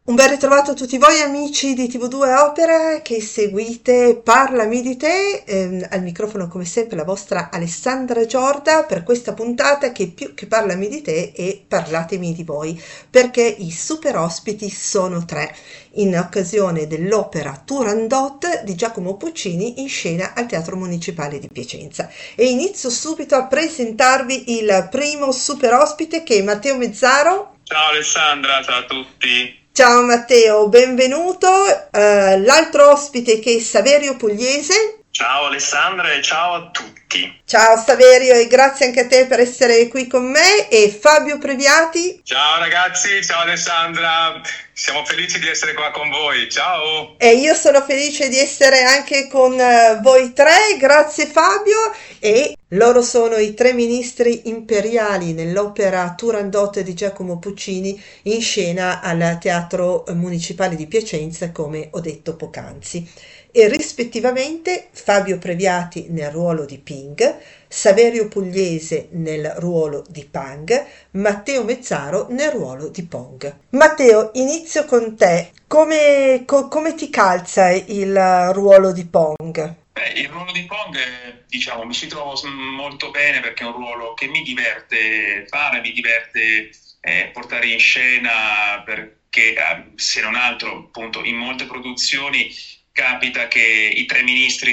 Un ben ritrovato a tutti voi amici di TV2 Opera che seguite Parlami di te, al microfono come sempre la vostra Alessandra Giorda per questa puntata che più che Parlami di te è Parlatemi di voi, perché i super ospiti sono tre, in occasione dell'opera Turandot di Giacomo Puccini in scena al Teatro Municipale di Piacenza. E inizio subito a presentarvi il primo super ospite che è Matteo Mezzaro. Ciao Alessandra, ciao a tutti. Ciao Matteo, benvenuto. L'altro ospite che è Saverio Pugliese. Ciao Alessandra e ciao a tutti. Ciao Saverio e grazie anche a te per essere qui con me. E Fabio Previati. Ciao ragazzi, ciao Alessandra, siamo felici di essere qua con voi, ciao. E io sono felice di essere anche con voi tre, grazie Fabio. E loro sono i tre ministri imperiali nell'opera Turandot di Giacomo Puccini in scena al Teatro Municipale di Piacenza, come ho detto poc'anzi. E rispettivamente Fabio Previati nel ruolo di Ping, Saverio Pugliese nel ruolo di Pang, Matteo Mezzaro nel ruolo di Pong. Matteo, inizio con te. Come ti calza il ruolo di Pong? Il ruolo di Pong, diciamo, mi ci trovo molto bene perché è un ruolo che mi diverte fare, mi diverte portare in scena perché, se non altro, appunto, in molte produzioni capita che i tre ministri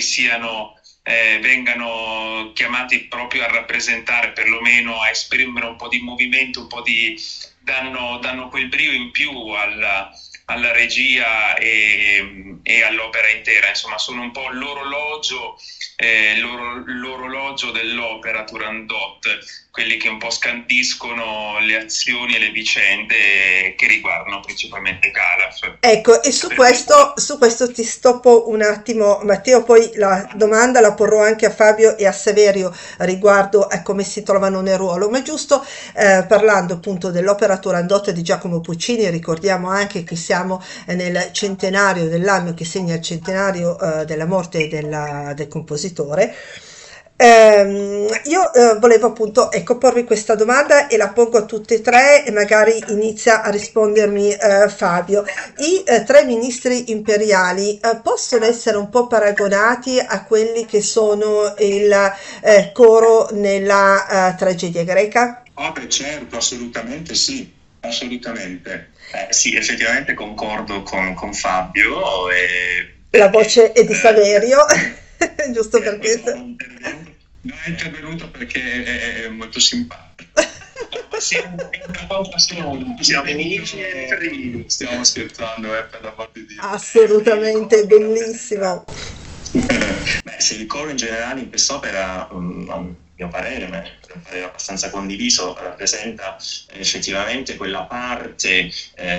vengano chiamati proprio a rappresentare, perlomeno a esprimere un po' di movimento, un po' di danno quel brio in più alla regia e all'opera intera. Insomma, sono un po' l'orologio dell'opera Turandot, quelli che un po' scandiscono le azioni e le vicende che riguardano principalmente Calaf. Ecco, e su questo ti stoppo un attimo, Matteo, poi la domanda la porrò anche a Fabio e a Saverio riguardo a come si trovano nel ruolo, ma giusto parlando appunto dell'opera Turandot di Giacomo Puccini, ricordiamo anche che siamo nel centenario dell'anno che segna il centenario della morte del compositore. Io volevo appunto porvi questa domanda e la pongo a tutte e tre e magari inizia a rispondermi Fabio. I tre ministri imperiali possono essere un po' paragonati a quelli che sono il coro nella tragedia greca? Oh, beh, certo, assolutamente sì, assolutamente. Sì, effettivamente concordo con Fabio. La voce è di Saverio, giusto perché... Non è intervenuto perché è molto simpatico. Siamo amici e carini. Stiamo scherzando, per l'amor di Dio. Assolutamente, bellissimo. Se il coro in generale in quest'opera, a mio parere, ma è un parere abbastanza condiviso, rappresenta effettivamente quella parte,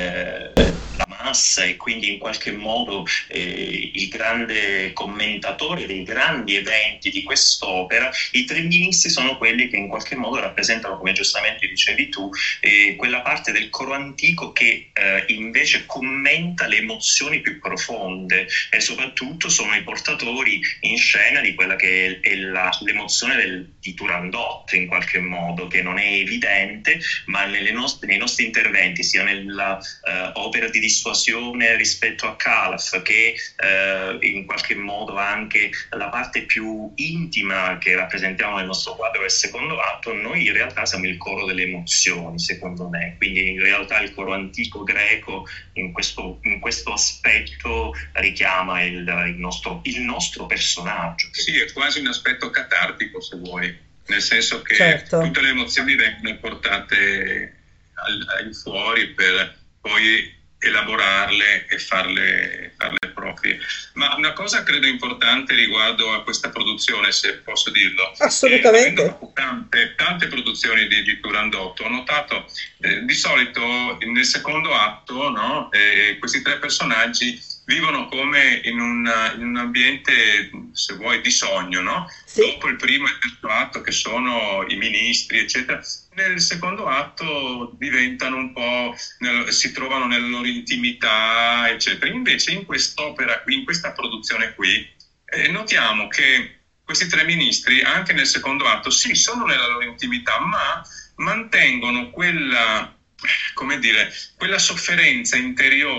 la massa e quindi in qualche modo il grande commentatore dei grandi eventi di quest'opera. I tre ministri sono quelli che in qualche modo rappresentano, come giustamente dicevi tu, quella parte del coro antico che invece commenta le emozioni più profonde e soprattutto sono i portatori in scena di quella che è l'emozione di Turandot, in qualche modo, che non è evidente, ma nei nostri interventi, sia nella opera di dissuasione rispetto a Calaf, che in qualche modo anche la parte più intima che rappresentiamo nel nostro quadro del secondo atto, noi in realtà siamo il coro delle emozioni, secondo me. Quindi in realtà il coro antico greco in questo aspetto richiama il nostro personaggio. Sì, è quasi un aspetto catartico, se vuoi, nel senso che certo, tutte le emozioni vengono portate al fuori per poi elaborarle e farle proprie. Ma una cosa credo importante riguardo a questa produzione, se posso dirlo, assolutamente. Avendo tante produzioni di Turandot, ho notato di solito nel secondo atto, no, questi tre personaggi vivono come in un ambiente, se vuoi, di sogno, no? Sì. Dopo il primo e il terzo atto, che sono i ministri, eccetera, nel secondo atto diventano un po', si trovano nella loro intimità, eccetera. Invece in quest'opera, in questa produzione qui, notiamo che questi tre ministri, anche nel secondo atto, sì, sono nella loro intimità, ma mantengono quella come dire, quella sofferenza interiore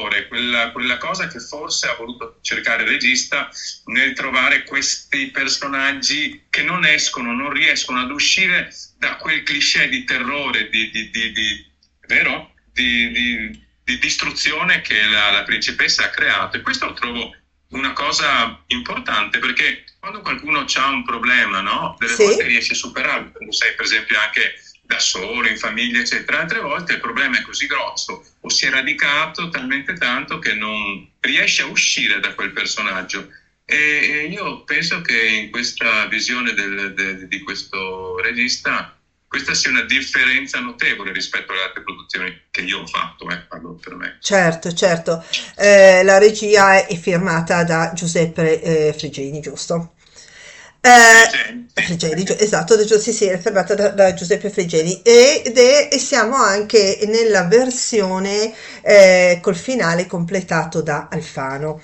quella cosa che forse ha voluto cercare il regista nel trovare questi personaggi che non riescono ad uscire da quel cliché di terrore, vero? Di distruzione che la principessa ha creato. E questo lo trovo una cosa importante, perché quando qualcuno ha un problema, no? Delle volte riesce a superarlo, quando sei per esempio anche da solo, in famiglia, eccetera. Altre volte il problema è così grosso o si è radicato talmente tanto che non riesce a uscire da quel personaggio. E io penso che in questa visione di questo regista questa sia una differenza notevole rispetto alle altre produzioni che io ho fatto, parlo per me. Certo, certo. La regia è firmata da Giuseppe Frigeni, giusto? Frigeni, esatto, sì, sì, è firmata da Giuseppe Frigeni e siamo anche nella versione col finale completato da Alfano.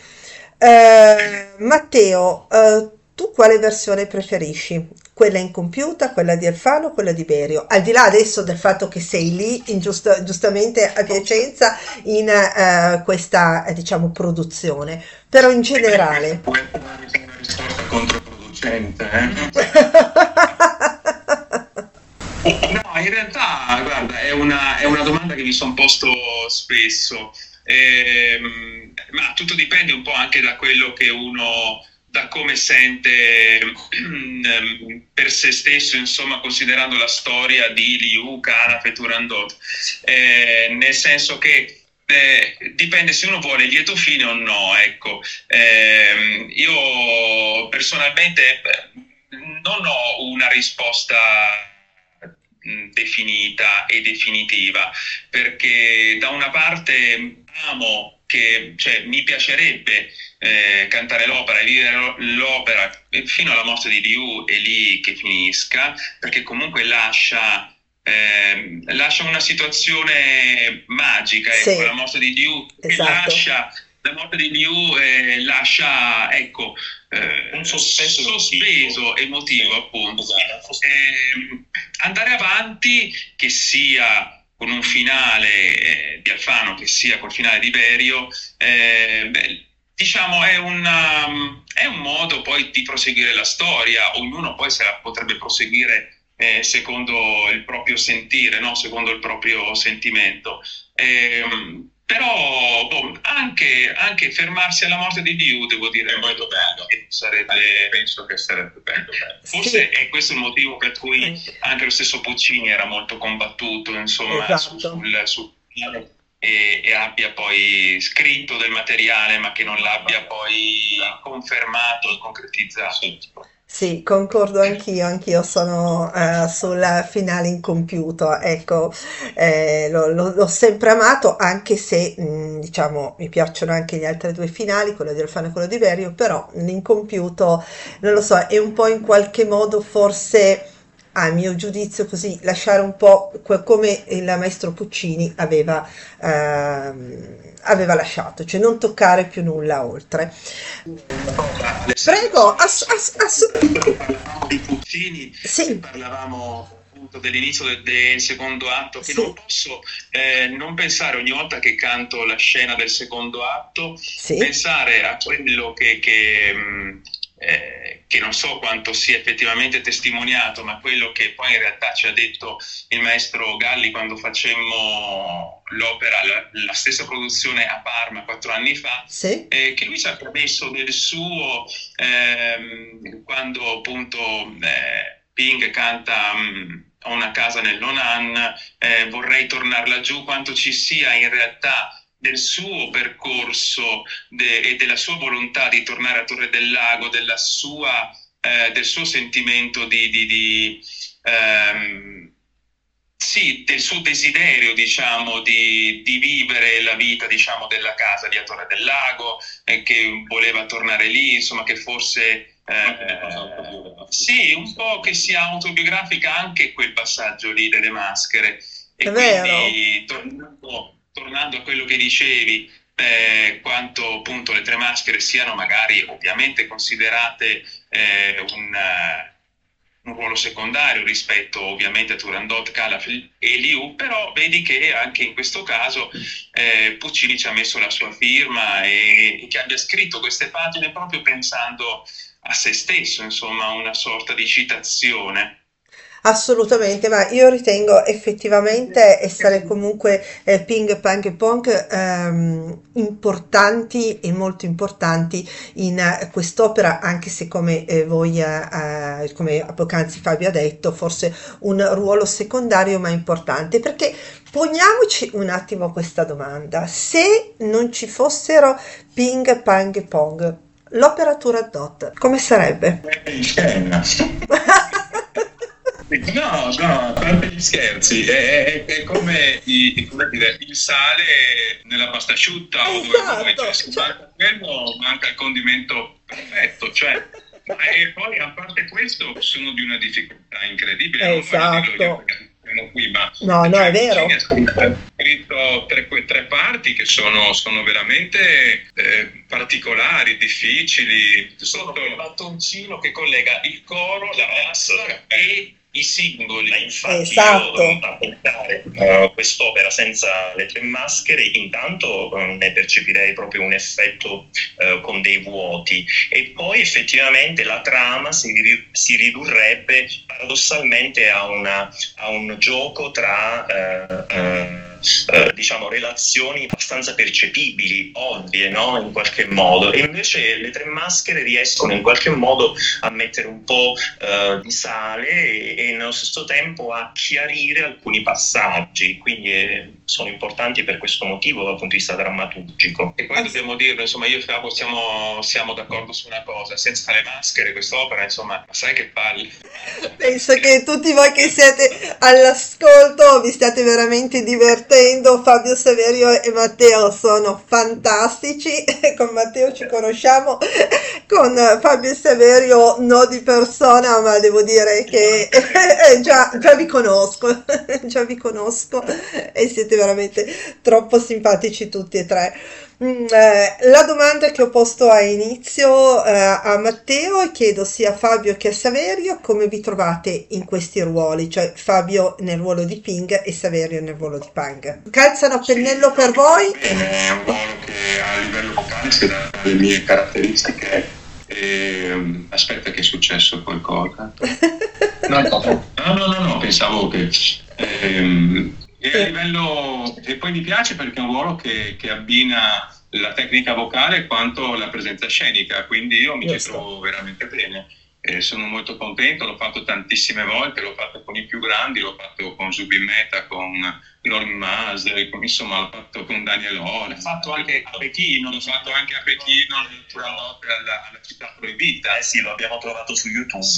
Matteo, tu quale versione preferisci? Quella incompiuta, quella di Alfano, quella di Berio? Al di là adesso del fatto che sei lì giustamente a Piacenza in questa, diciamo, produzione, però in generale. Può essere una risposta controproducente, No, in realtà, guarda, è una domanda che mi sono posto spesso, ma tutto dipende un po' anche da quello che uno, da come sente per se stesso, insomma, considerando la storia di Liu, Calaf e Turandot, nel senso che dipende se uno vuole lieto fine o no, ecco. Io personalmente non ho una risposta definita e definitiva, perché da una parte amo cioè, mi piacerebbe cantare l'opera e vivere l'opera fino alla morte di Liu e lì che finisca, perché comunque lascia una situazione magica, ecco, la morte di Liu, esatto. La morte di Liu lascia, ecco, un sospeso emotivo, appunto. Andare avanti, che sia con un finale di Alfano, che sia col finale di Berio, diciamo è un modo poi di proseguire la storia. Ognuno poi se la potrebbe proseguire secondo il proprio sentire, no? Secondo il proprio sentimento. Però anche fermarsi alla morte di Liu, devo dire, è molto bello. Penso che sarebbe bello. Forse è questo il motivo per cui anche lo stesso Puccini era molto combattuto, insomma, esatto. sul e abbia poi scritto del materiale, ma che non l'abbia poi confermato e concretizzato. Sì, concordo anch'io sono sul finale incompiuto, ecco, l'ho sempre amato, anche se diciamo mi piacciono anche gli altri due finali, quello di Alfano e quello di Berio, però l'incompiuto, non lo so, è un po' in qualche modo forse, a mio giudizio così, lasciare un po' come il maestro Puccini aveva lasciato, cioè non toccare più nulla oltre. Prego, di Puccini, sì. Parlavamo appunto dell'inizio del secondo atto, che non posso non pensare ogni volta che canto la scena del secondo atto, pensare a quello che non so quanto sia effettivamente testimoniato, ma quello che poi in realtà ci ha detto il maestro Galli quando facemmo l'opera, la stessa produzione a Parma 4 anni fa, che lui ci ha promesso del suo quando appunto Ping canta Ho una casa nell'Onan, vorrei tornare laggiù, quanto ci sia in realtà del suo percorso e della sua volontà di tornare a Torre del Lago, del suo sentimento del suo desiderio, diciamo, di vivere la vita, diciamo, della casa di a Torre del Lago, che voleva tornare lì, insomma, che forse sì, un po' che sia autobiografica anche quel passaggio lì delle maschere. E quindi tornando a quello che dicevi, quanto appunto le tre maschere siano magari ovviamente considerate un ruolo secondario rispetto ovviamente a Turandot, Calafell e Liu, però vedi che anche in questo caso Puccini ci ha messo la sua firma e che abbia scritto queste pagine proprio pensando a se stesso, insomma, una sorta di citazione. Assolutamente, ma io ritengo effettivamente essere comunque Ping, Pang e Pong importanti e molto importanti in quest'opera, anche se come voi, come poc'anzi Fabio ha detto, forse un ruolo secondario ma importante, perché poniamoci un attimo questa domanda: se non ci fossero Ping, Pang e Pong, l'opera Turandot come sarebbe? Scena. No, no, a parte gli scherzi, è come, come dire, il sale nella pasta asciutta o dove vuoi, cioè, se manca quello, manca il condimento perfetto, cioè, e poi a parte questo sono di una difficoltà incredibile, non voglio dirlo io Esatto. perché sono qui, ma No, no, è cioè, vero. Puccini ha scritto tre parti che sono veramente particolari, difficili, sotto il battoncino che collega il coro, la bassa e i singoli. Ma infatti Esatto. io a pensare quest'opera senza le tre maschere, intanto ne percepirei proprio un effetto con dei vuoti, e poi effettivamente la trama si ridurrebbe paradossalmente a un gioco tra diciamo relazioni abbastanza percepibili, ovvie, no? In qualche modo, e invece le tre maschere riescono in qualche modo a mettere un po' di sale e nello stesso tempo a chiarire alcuni passaggi, quindi sono importanti per questo motivo dal punto di vista drammaturgico. E poi dobbiamo dirlo, insomma, io e Fabio siamo d'accordo su una cosa: senza le maschere quest'opera, insomma, ma sai che palle. Penso che tutti voi che siete all'ascolto vi state veramente divertendo. Fabio Saverio e Matteo sono fantastici. Con Matteo ci conosciamo, con Fabio Saverio no di persona, ma devo dire che già vi conosco, già vi conosco e siete veramente troppo simpatici tutti e tre. La domanda che ho posto a inizio a Matteo e chiedo sia a Fabio che a Saverio: come vi trovate in questi ruoli, cioè Fabio nel ruolo di Ping e Saverio nel ruolo di Pang? Calzano a pennello per voi? È un ruolo che a livello vocale si adatta alle mie caratteristiche. Aspetta, che è successo qualcosa? No, pensavo che... e a livello... E poi mi piace perché è un ruolo che abbina la tecnica vocale quanto la presenza scenica, quindi io mi ci Giusto. trovo veramente bene. Sono molto contento, l'ho fatto tantissime volte, l'ho fatto con i più grandi, l'ho fatto con Zubin Mehta, con Lorin Mas, insomma l'ho fatto con Daniel Ho, l'ho fatto anche a Pechino, alla città proibita. Sì, lo abbiamo trovato su YouTube. Sì.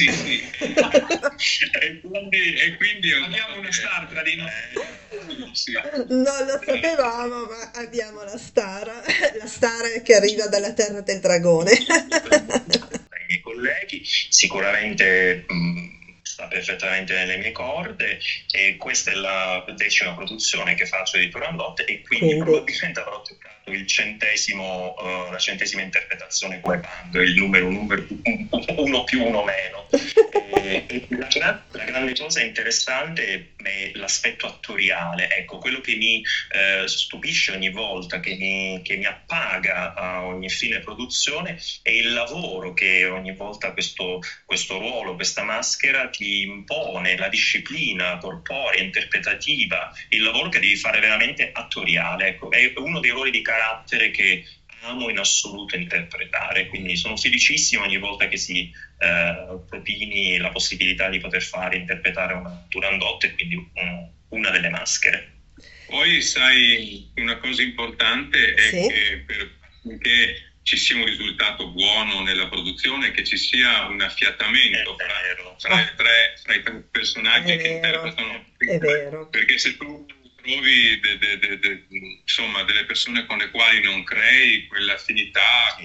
e quindi abbiamo una star tra di noi. Sì. Non lo sapevamo, ma abbiamo la star che arriva dalla terra del dragone. Dai miei colleghi, sicuramente sta perfettamente nelle mie corde, e questa è la 10ª produzione che faccio di Turandot, e quindi probabilmente avrò toccato il centesimo, la 100ª interpretazione come Pang, il numero uno più uno meno. La grande cosa interessante è l'aspetto attoriale, ecco, quello che mi stupisce ogni volta, che mi appaga a ogni fine produzione, è il lavoro che ogni volta questo ruolo, questa maschera ti impone, la disciplina corporea, interpretativa, il lavoro che devi fare veramente attoriale, ecco, è uno dei ruoli di carattere che amo in assoluto interpretare, quindi sono felicissimo ogni volta che si propini la possibilità di poter interpretare una Turandot, e quindi una delle maschere. Poi sai, una cosa importante è Sì. che perché ci sia un risultato buono nella produzione, che ci sia un affiatamento fra i tre personaggi che interpretano. È vero. Perché se tu trovi insomma delle persone con le quali non crei quell'affinità,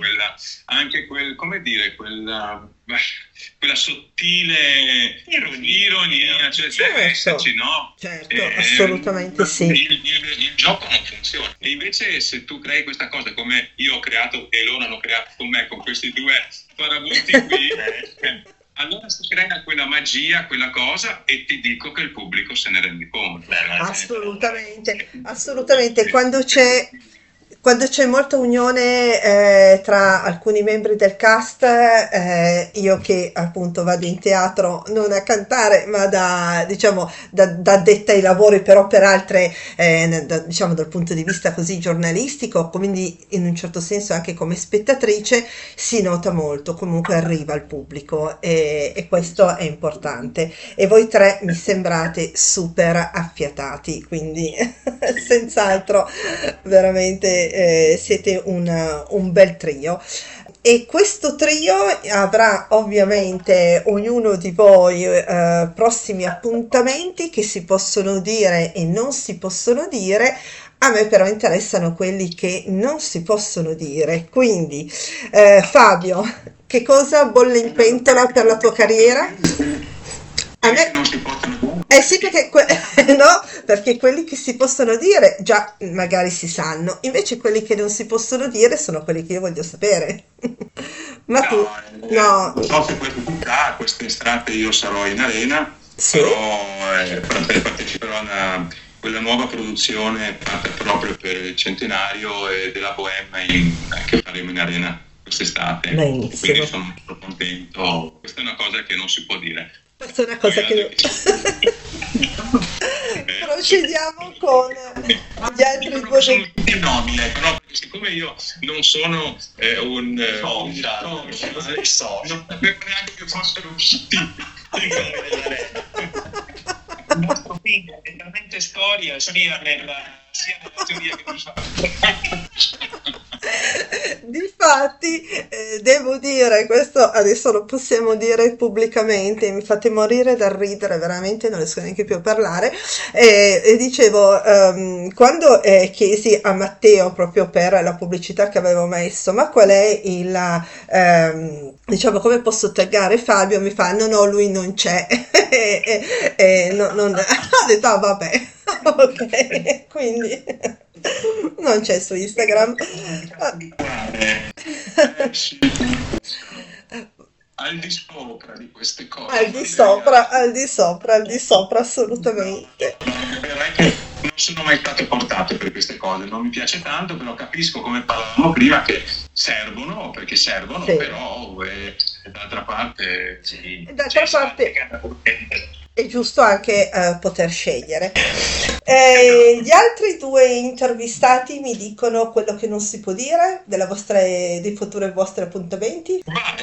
quella sottile ironia, cioè deve esserci, no? Certo, assolutamente sì. Il gioco non funziona. E invece se tu crei questa cosa, come io ho creato e loro hanno creato con me, con questi due farabutti qui, allora si crea quella magia, quella cosa, e ti dico che il pubblico se ne rende conto. Assolutamente, assolutamente. Quando c'è molta unione tra alcuni membri del cast, io che appunto vado in teatro non a cantare, ma diciamo, da addetta ai lavori, però per altre, diciamo dal punto di vista così giornalistico, quindi in un certo senso anche come spettatrice, si nota molto, comunque arriva al pubblico e questo è importante. E voi tre mi sembrate super affiatati, quindi senz'altro veramente siete un bel trio. E questo trio avrà ovviamente ognuno di voi prossimi appuntamenti che si possono dire e non si possono dire. A me però interessano quelli che non si possono dire. Quindi, Fabio, che cosa bolle in pentola per la tua carriera? A me... Non si possono dire. Eh sì, perché, no, perché quelli che si possono dire già magari si sanno, invece quelli che non si possono dire sono quelli che io voglio sapere. Ma tu, no, Non so se quest'estate io sarò in arena, sì, parteciperò a quella nuova produzione fatta proprio per il centenario della Bohème che faremo in arena quest'estate. benissimo. Quindi sono molto contento. Questa è una cosa che non si può dire. Questa è una cosa che... Procediamo con gli altri Sono due. tutti nomi, ecco, no? Perché siccome io non sono un social, non sapevo neanche che fossero usciti i nomi dell'arena. Il nostro film è talmente storia sia nella teoria che Difatti, devo dire, questo adesso lo possiamo dire pubblicamente, mi fate morire dal ridere, veramente non riesco neanche più a parlare. E dicevo, quando chiesi a Matteo proprio per la pubblicità che avevo messo, ma qual è diciamo, come posso taggare Fabio? Mi fa, no, lui non c'è. Ho detto, ah, vabbè, ok, quindi non c'è su Instagram. al di sopra di queste cose. Al di sopra, assolutamente. Non sono mai stato portato per queste cose, non mi piace tanto, però capisco, come parlavamo prima, che servono, perché servono, Sì. però d'altra parte sì, D'altra parte è giusto anche poter scegliere. Gli altri due intervistati mi dicono quello che non si può dire dei futuri vostri appuntamenti. Ma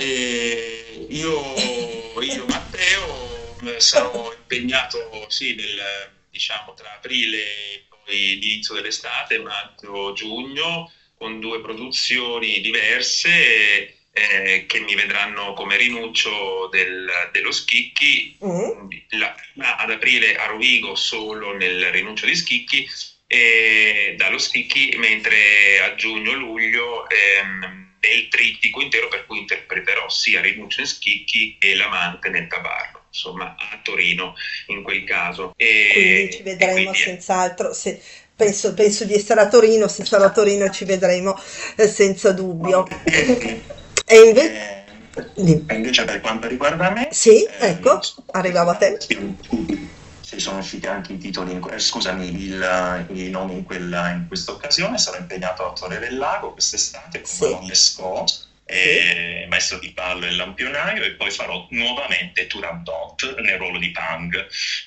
io Matteo sarò impegnato sì, diciamo tra aprile e poi l'inizio dell'estate, maggio-giugno, con due produzioni diverse che mi vedranno come Rinuccio dello Schicchi, Mm. la prima ad aprile a Rovigo solo nel Rinuccio di Schicchi e dallo Schicchi, mentre a giugno-luglio nel trittico intero, per cui interpreterò sia Rinuccio in Schicchi e L'amante nel Tabarro, insomma a Torino in quel caso. Quindi ci vedremo senz'altro. Penso di essere a Torino, se sarò a Torino ci vedremo senza dubbio. E invece... Invece per quanto riguarda me, Sì, ecco, arrivavo a te. se sono usciti anche i titoli, i nomi in questa occasione, sarò impegnato a Torre del Lago quest'estate con Sì, Manon Lescaut, sì. maestro di ballo e lampionaio, e poi farò nuovamente Turandot nel ruolo di Pang.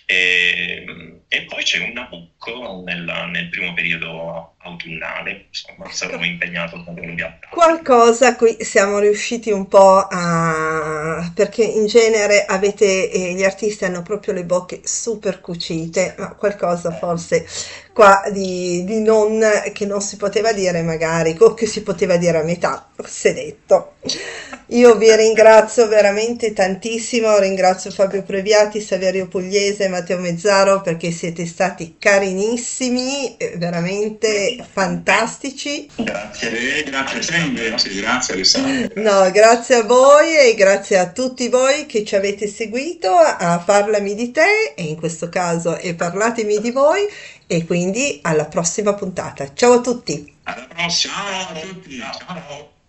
E poi c'è un Nabucco nel primo periodo autunnale, insomma sarò impegnato con un viaggio. Qualcosa qui siamo riusciti un po' perché in genere gli artisti hanno proprio le bocche super cucite, ma qualcosa forse qua che non si poteva dire magari, o che si poteva dire a metà, si è detto. Io vi ringrazio veramente tantissimo, ringrazio Fabio Previati, Saverio Pugliese, Matteo Mezzaro perché siete stati carinissimi, veramente fantastici. Grazie sempre, grazie Alessandro. No, grazie a voi e grazie a tutti voi che ci avete seguito a Parlami di te e in questo caso e parlatemi di voi e quindi alla prossima puntata. Ciao a tutti! Alla prossima, ciao a tutti, ciao.